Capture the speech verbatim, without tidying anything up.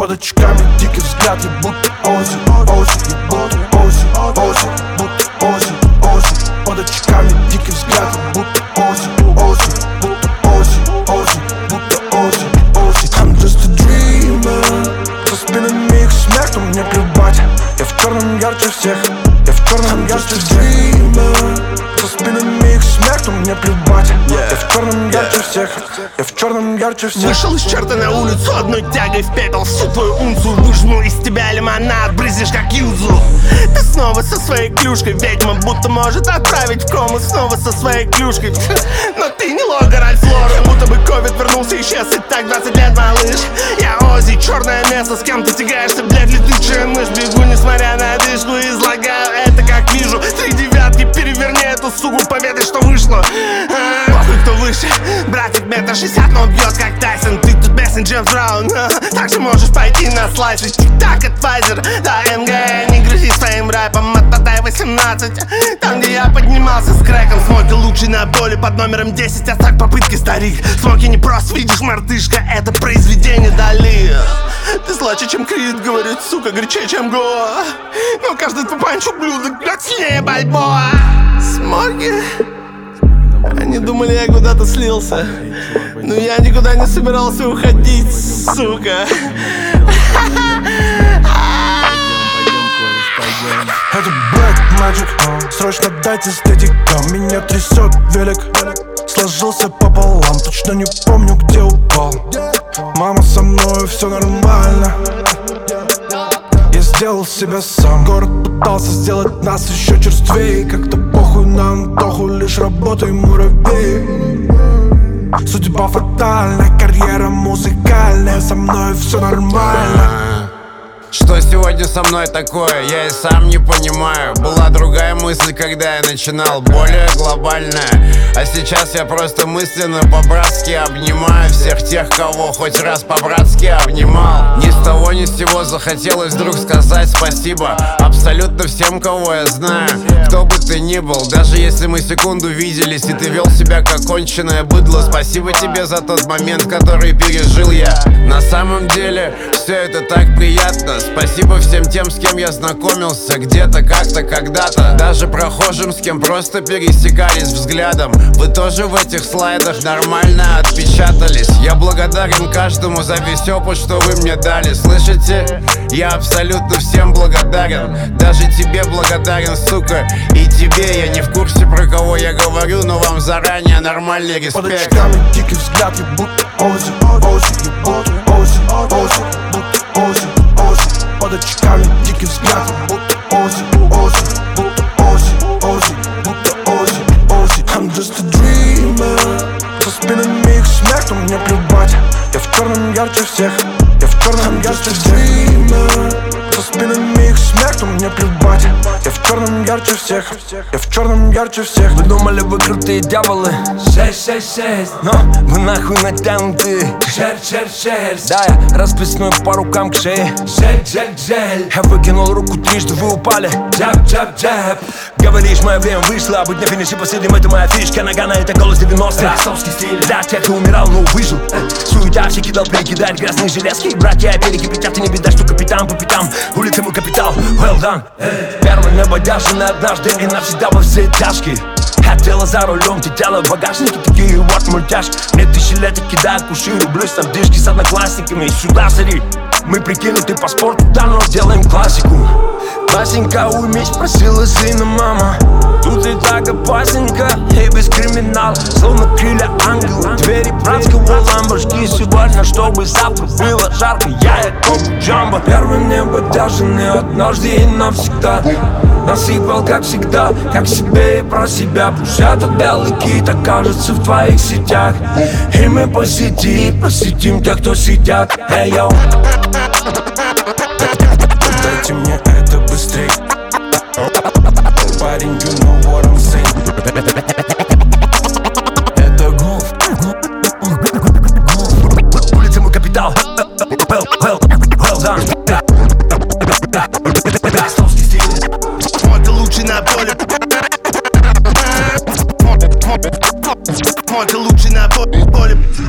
Под очками дикий взгляд, я будто Ози, Ози, я будто Ози, Ози, будто Ози, Ози. Под очками дикий взгляд, я будто Ози, Ози, будто Ози, Ози, будто Ози, Ози. I'm just a dreamer. За спинами их смерть, но мне плевать. Я в черном ярче всех, я в черном ярче всех. За спинами их смерть, но мне плевать. Я в черном ярче всех, я в черном ярче всех. Вышел из черта на улицу, одной тягой в пепел всю твою унцию. Выжму из тебя лимонад, брызнешь как юзу. Ты снова со своей клюшкой, ведьма будто может отправить в кому. Снова со своей клюшкой, но ты не Логан Альфлор. Будто бы ковид вернулся, исчез, и так двадцать лет, малыш. Я Ози, черное место, с кем ты тягаешься, блядь, летучая мышь. Бегу, несмотря на одышку, излагаю это как вижу. Три девятки, переверни эту сугу, поведай, что вышло. Похуй, кто выше, братик метр шестьдесят, но бьет как Тайсон. Ты тут Бессин, Джеймс Браун, также можешь пойти на слайсы. Тик-так от Pfizer до эм гэ. Не грызи своим рэпом, отмотай восемнадцать. Там, где я поднимался с крэком. Смоки лучший на доле под номером десять. Оставь попытки, старик. Смоки не просто, видишь, мартышка, это произведение Дали. Ты злаче, чем Крид, говорит, сука, горячее, чем Гоа. Но каждый твой панч ублюдок, блядь, сильнее Бальбоа. Смоки, они думали, я куда-то слился, но я никуда не собирался уходить, сука. Это Black Magic, срочно дайте статика. Меня трясет велик, сложился пополам. Точно не помню, где упал. Мама со мной, все нормально. Я сделал себя сам. Город пытался сделать нас еще черствее. Как-то похуй на Антоху, лишь работай, муравей. Судьба фатальная, карьера музыкальная. Со мной все нормально. Что сегодня со мной такое, я и сам не понимаю. Была другая мысль, когда я начинал, более глобальная. А сейчас я просто мысленно по-братски обнимаю всех тех, кого хоть раз по-братски обнимал. Ни с того ни с сего захотелось вдруг сказать спасибо абсолютно всем, кого я знаю. Кто бы ты ни был, даже если мы секунду виделись и ты вел себя как конченое быдло. Спасибо тебе за тот момент, который пережил я. На самом деле, все это так приятно. Спасибо всем тем, с кем я знакомился где-то, как-то, когда-то. Даже прохожим, с кем просто пересекались взглядом. Вы тоже в этих слайдах нормально отпечатались. Я благодарен каждому за весь опыт, что вы мне дали. Слышите? Я абсолютно всем благодарен. Даже тебе благодарен, сука. И тебе, я не в курсе, про кого я говорю, но вам заранее нормальный респект. Под очками дикий взгляд, я будто Ози, Ози, я будто Ози, Ози, будто Ози, Ози. Под очками дикий взгляд, я будто Ози, Ози, будто Ози, Ози, будто Ози, Ози. I'm just a dreamer. За спинами их смерть, но мне плевать. Я в черном ярче всех, я в черном ярче всех. За спинами их смерть, но мне плевать. Я в черном ярче всех, я в черном ярче всех. Вы думали, вы крутые дьяволы? Шесть, шесть, шесть. Но вы нахуй натянутые. Шерсть, шерсть, шерсть. Да, я расписную по рукам к шее. Жель, жель, жель. Я выкинул руку трижды, вы упали. Джаб, джаб, джаб. Говоришь, мое время вышло, а быть на финише последним, это моя фишка. Нагана, это голос девяностых. Ростовский стиль. Для тех, кто умирал, но выжил. Суета, все кидал, прикидать грязные железки. Братья, велики, пятят, и не беда, что капитан по пятам. Улица мой капитал, well done. Первый небо держаны однажды и навсегда во все тяжкие. Я тело за рулем, ты тело в багажнике, такие вот мультяшки. Мне тысячелетия кидают куши, люблюсь на дышки с одноклассниками. Сюда зри, мы прикинуты по спорту, да, но делаем классику. Басенька, уймись, просила сына мама. Тут и так опасненько, и без криминала. Словно крылья ангела, двери братского ламборджини. Сегодня, чтобы завтра было жарко, я и коп джамбо. Первое небо держаны однажды и навсегда. Насыпал, как всегда, как себе и про себя. Пусть этот белый кит окажется в твоих сетях. И мы посетим, посетим тех, кто сидят. Эй, йоу. Дайте мне это быстрей. Парень, you know what I'm saying. Это гуф. Улица мой капитал. Well, well, well done. Ростовский стиль. Мой ты лучший на поле. Мой ты лучший на поле.